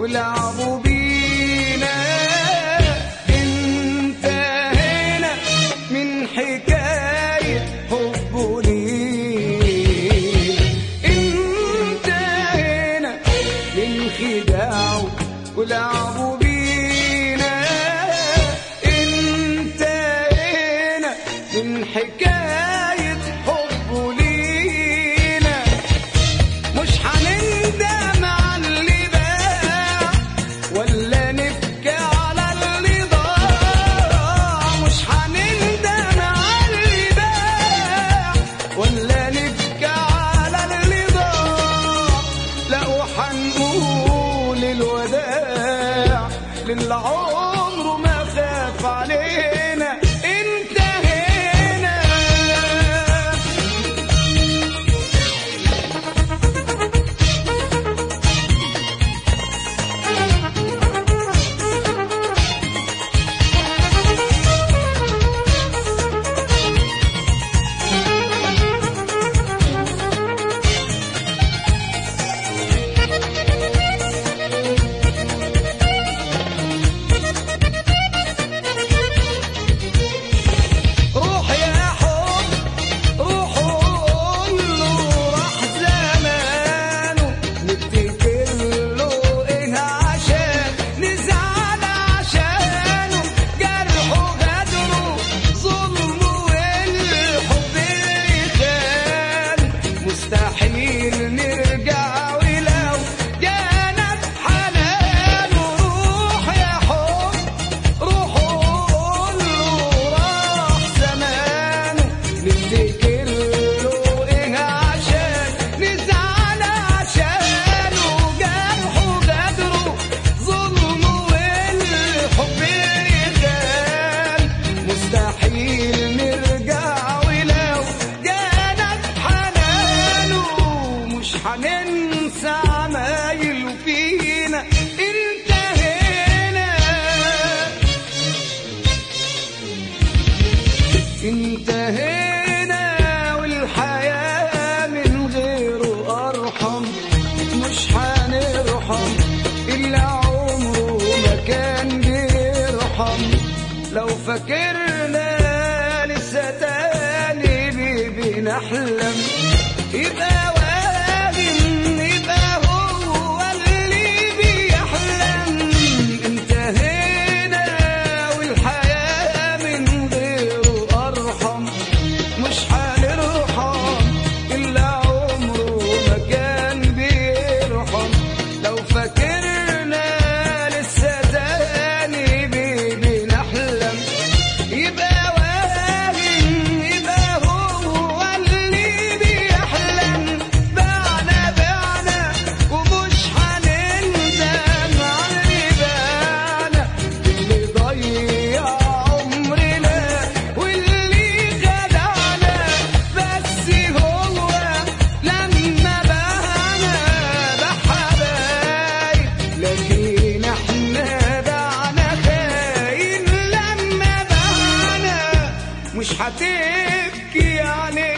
ولعبوا بينا. انتهينا من حكاية حب لينا، انتهينا من خداعه ولعبوا بينا. انتهينا من حكاية حب لينا. مش هنندم على اللي باع ولا نبكي على اللي ضاع. مش هنندم على اللي باع ولا نبكي على اللي ضاع. لا وحنقول الوداع للي عمره ما خاف علينا. انتهينا. مستحيل نرجع ولو جانا بحنان. روح يا حب روح وقول له راح زمانه. نفتكر له ايه عشان نزعل عشانه. جرحه غدره ظلمه والحب رجال. مستحيل نرجع ولو جانا بحنانه. مش هننسى عمايله فينا. انتهينا. انتهينا والحياة من غيره أرحم. مش هنرحم إلا عمره ما كان بيرحم. لو فاكرنا لسه تاني بنحلم يبقى واهم، يبقى هو اللي بيحلم. انتهينا والحياة من غيره أرحم. مش هنرحم إلا عمره ما كان بيرحم. لو فاكرنا لسه تاني بنحلم يبقى واهم، يبقى هو اللي بيحلم. بعنا ومش هنندم على اللي باعنا. اللي ضيع عمرنا واللي خدعنا. بس هو لما باعنا بحبايب، لكن احنا باعنا خاين. لما باعنا مش هتبكي عليه.